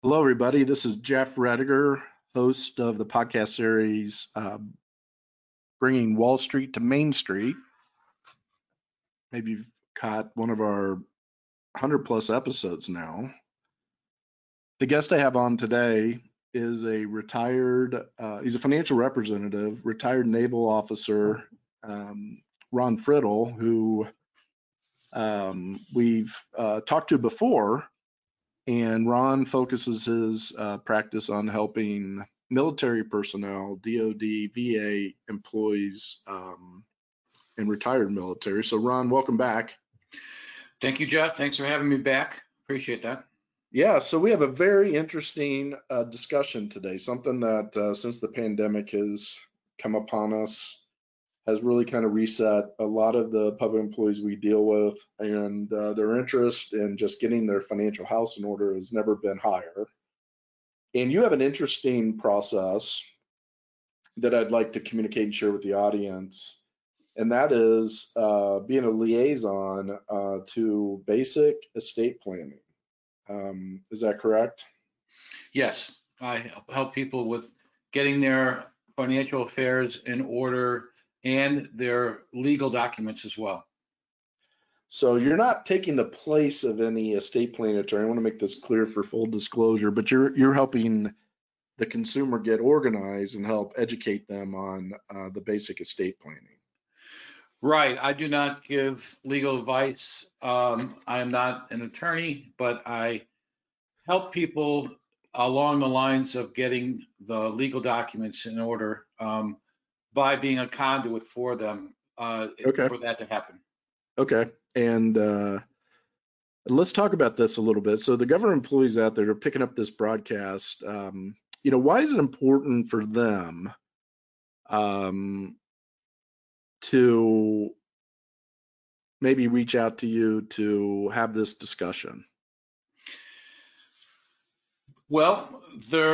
Hello, everybody. This is Jeff Rediger, host of the podcast series Bringing Wall Street to Main Street. Maybe you've caught one of our 100-plus episodes now. The guest I have on today is a he's a financial representative, retired naval officer, Ron Friddle, who we've talked to before. And Ron focuses his practice on helping military personnel, DoD, VA employees, and retired military. So Ron, welcome back. Thank you, Jeff. Thanks for having me back. Appreciate that. Yeah, so we have a very interesting discussion today, something that since the pandemic has come upon us, has really kind of reset a lot of the public employees we deal with, and their interest in just getting their financial house in order has never been higher. And you have an interesting process that I'd like to communicate and share with the audience, and that is being a liaison to basic estate planning. Is that correct? Yes, I help people with getting their financial affairs in order and their legal documents as well. So you're not taking the place of any estate planning attorney. I want to make this clear for full disclosure, but you're helping the consumer get organized and help educate them on the basic estate planning. Right. I do not give legal advice. I am not an attorney, but I help people along the lines of getting the legal documents in order by being a conduit for them for that to happen. Okay. And let's talk about this a little bit. So the government employees out there are picking up this broadcast. Why is it important for them to maybe reach out to you to have this discussion? Well,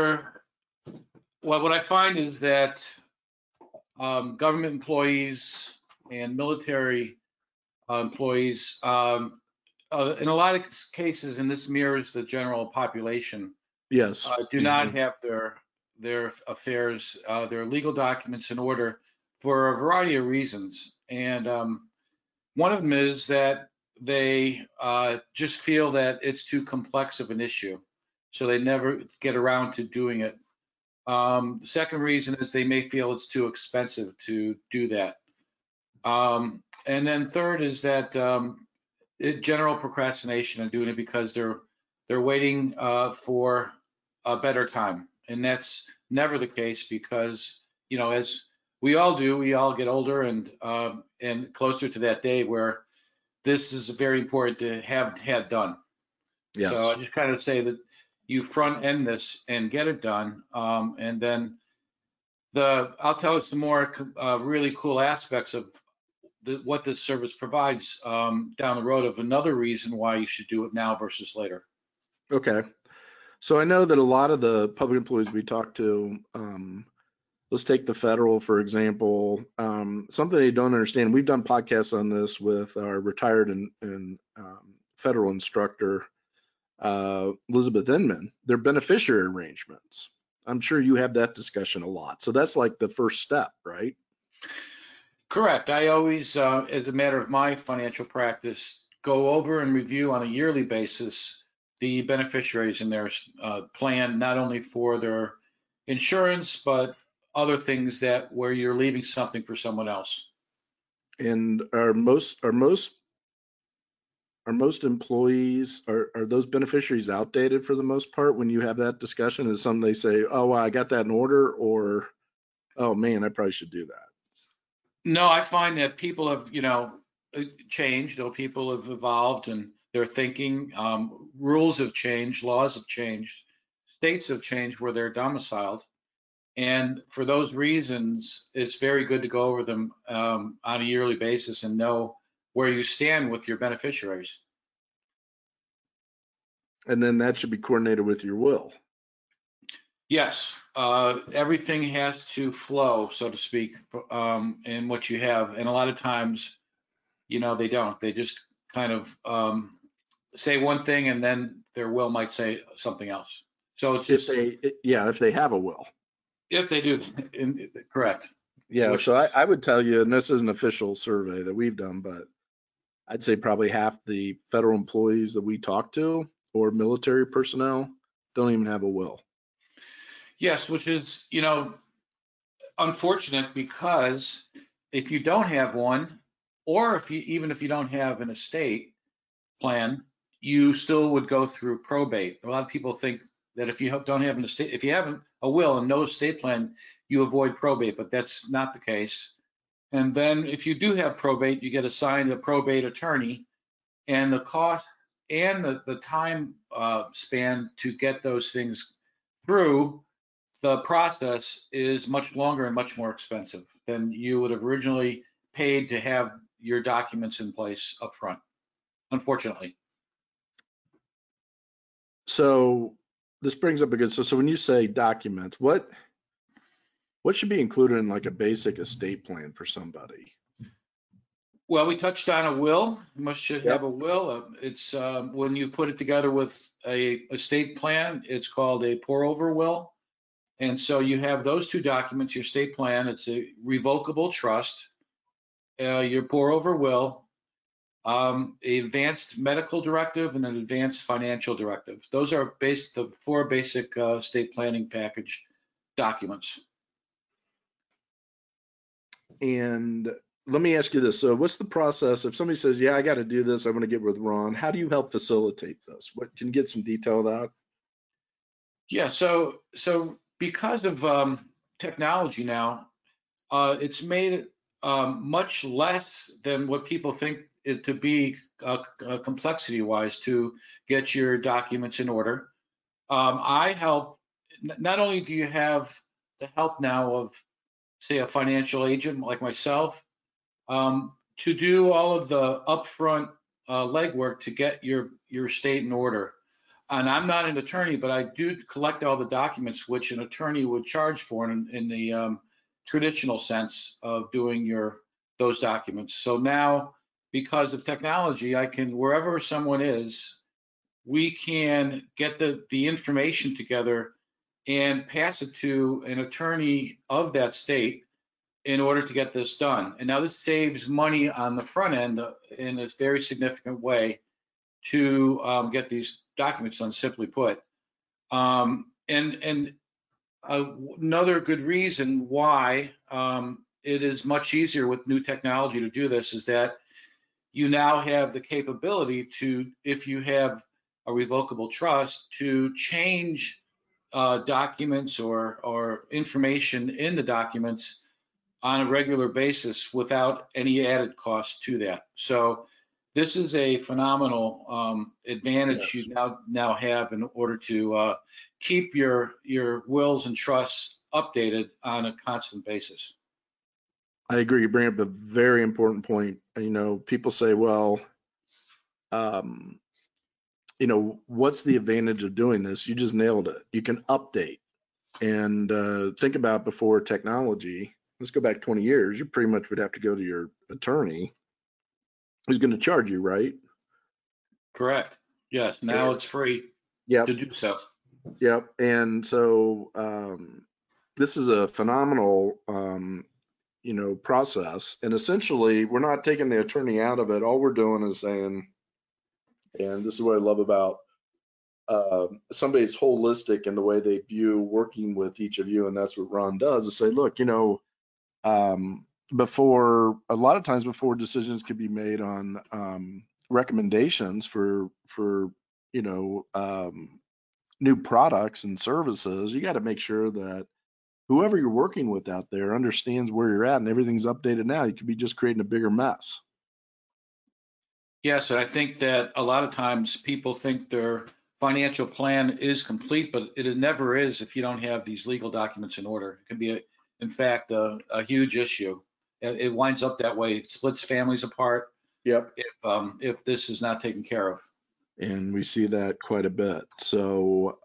what I find is that government employees and military employees, in a lot of cases, and this mirrors the general population, yes, do not have their affairs, their legal documents in order for a variety of reasons. And one of them is that they just feel that it's too complex of an issue, so they never get around to doing it. The second reason is they may feel it's too expensive to do that. And then third is that general procrastination and doing it because they're waiting for a better time. And that's never the case because, as we all do, we all get older and closer to that day where this is very important to have had done. yes. So I just kind of say that you front end this and get it done. And then I'll tell you some more really cool aspects of what this service provides down the road of another reason why you should do it now versus later. Okay. So I know that a lot of the public employees we talk to, let's take the federal, for example, something they don't understand. We've done podcasts on this with our retired and federal instructor, Elizabeth Inman, their beneficiary arrangements. I'm sure you have that discussion a lot. So that's like the first step, right? Correct. I always, as a matter of my financial practice, go over and review on a yearly basis the beneficiaries in their plan, not only for their insurance, but other things where you're leaving something for someone else. And are most employees, are those beneficiaries outdated for the most part when you have that discussion? Is some they say, oh, well, I got that in order, or, oh man, I probably should do that? No, I find that people have, changed, or people have evolved and their thinking, rules have changed, laws have changed, states have changed where they're domiciled. And for those reasons, it's very good to go over them on a yearly basis and know where you stand with your beneficiaries. And then that should be coordinated with your will. Yes, everything has to flow, so to speak, in what you have. And a lot of times, they don't. They just kind of say one thing and then their will might say something else. So it's If just, if they have a will. if they do, correct. Yeah, Which so is, I would tell you, and this is an official survey that we've done, but I'd say probably half the federal employees that we talk to or military personnel don't even have a will. yes, which is, unfortunate, because if you don't have one, or even if you don't have an estate plan, you still would go through probate. A lot of people think that if you don't have an estate, if you have a will and no estate plan, you avoid probate, but that's not the case. And then if you do have probate, you get assigned a probate attorney, and the cost and the time span to get those things through the process is much longer and much more expensive than you would have originally paid to have your documents in place up front, unfortunately. So this brings up a good, so when you say documents, what should be included in like a basic estate plan for somebody? Well, we touched on a will. You should have Yep. a will. It's when you put it together with a estate plan, it's called a pour-over will. And so you have those two documents, your estate plan, it's a revocable trust, your pour-over will, an advanced medical directive, and an advanced financial directive. Those are the four basic estate planning package documents. And let me ask you this. So what's the process if somebody says, yeah, I got to do this, I'm going to get with Ron. How do you help facilitate this? What can you get some detail about? Yeah, so because of technology now, it's made it much less than what people think it to be complexity-wise to get your documents in order. I help. Not only do you have the help now of, say, a financial agent like myself, to do all of the upfront legwork to get your estate in order. And I'm not an attorney, but I do collect all the documents which an attorney would charge for in the traditional sense of doing those documents. So now, because of technology, I can, wherever someone is, we can get the information together and pass it to an attorney of that state in order to get this done. And now this saves money on the front end in a very significant way to get these documents done, simply put. And another good reason why it is much easier with new technology to do this is that you now have the capability to, if you have a revocable trust, to change documents or information in the documents on a regular basis without any added cost to that. So this is a phenomenal advantage. Yes. You now have in order to keep your wills and trusts updated on a constant basis. I agree. You bring up a very important point. People say, well, what's the advantage of doing this? You just nailed it. You can update. And think about before technology, let's go back 20 years, you pretty much would have to go to your attorney who's going to charge you, right? Correct. Yes. Now it's free to do so. Yep. And so this is a phenomenal, process. And essentially, we're not taking the attorney out of it. All we're doing is saying, and this is what I love about somebody's holistic in the way they view working with each of you, and that's what Ron does, is say, look, before a lot of times before decisions could be made on recommendations for new products and services, you got to make sure that whoever you're working with out there understands where you're at and everything's updated now. You could be just creating a bigger mess. Yes, and I think that a lot of times people think their financial plan is complete, but it never is if you don't have these legal documents in order. It can be, in fact, a huge issue. It winds up that way. It splits families apart. Yep. If this is not taken care of. And we see that quite a bit. So,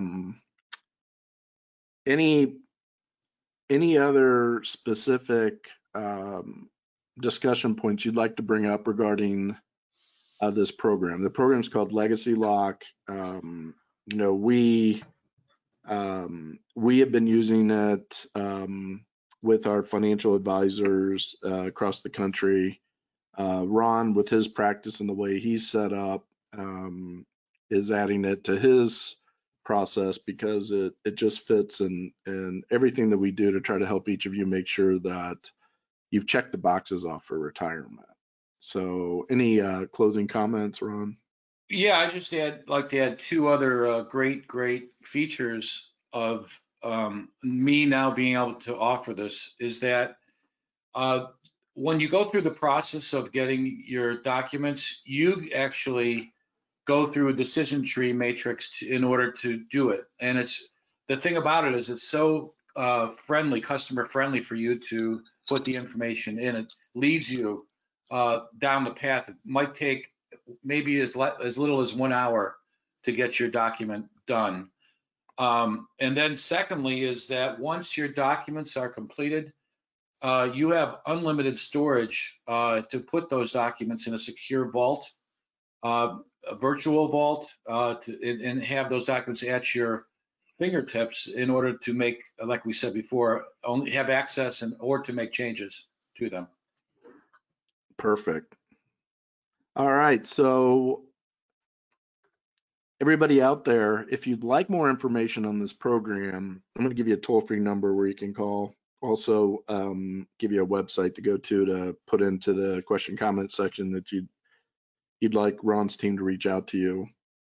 any other specific discussion points you'd like to bring up regarding this program? The program is called Legacy Lock. We We have been using it with our financial advisors across the country. Ron, with his practice and the way he's set up, is adding it to his process because it just fits in everything that we do to try to help each of you make sure that you've checked the boxes off for retirement. So any closing comments, Ron? Yeah, I just like to add two other great features of me now being able to offer this is that when you go through the process of getting your documents, you actually go through a decision tree matrix in order to do it. And it's the thing about it is it's so friendly, customer friendly for you to put the information in. It leads you down the path. It might take maybe as little as 1 hour to get your document done. And then secondly is that once your documents are completed, you have unlimited storage to put those documents in a secure vault, a virtual vault, and have those documents at your fingertips in order to make, like we said before, only have access or to make changes to them. Perfect. All right, so everybody out there, if you'd like more information on this program, I'm going to give you a toll-free number where you can call. Also, give you a website to go to put into the question comment section that you'd like Ron's team to reach out to you.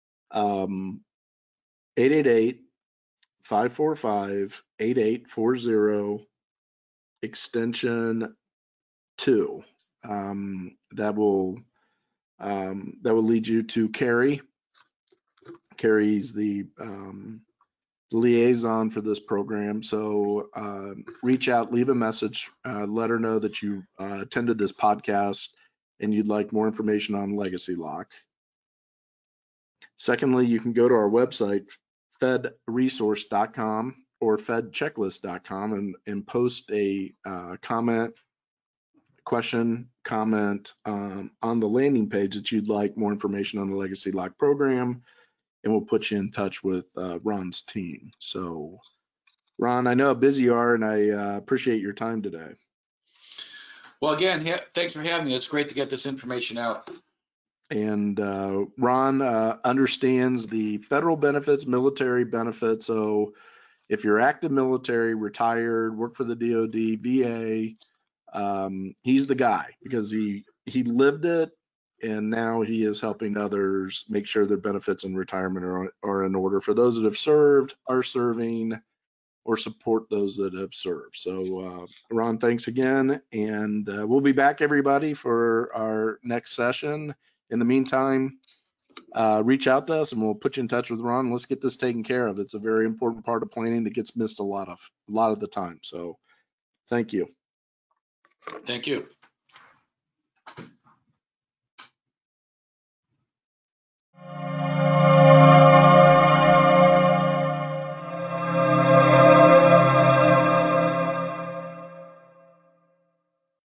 888-545-8840, extension 2. That will lead you to Carrie. Carrie's the liaison for this program. So reach out, leave a message, let her know that you attended this podcast and you'd like more information on Legacy Lock. Secondly, you can go to our website, fedresource.com or fedchecklist.com and post a question comment on the landing page that you'd like more information on the Legacy Lock program, and we'll put you in touch with Ron's team. So, Ron, I know how busy you are, and I appreciate your time today. Well, again, thanks for having me. It's great to get this information out. And Ron understands the federal benefits, military benefits. So if you're active military, retired, work for the DOD, VA, he's the guy because he lived it, and now he is helping others make sure their benefits and retirement are in order for those that have served, are serving, or support those that have served. So Ron, thanks again, and we'll be back, everybody, for our next session. In the meantime, reach out to us and we'll put you in touch with Ron. Let's get this taken care of. It's a very important part of planning that gets missed a lot of the time. So thank you. Thank you.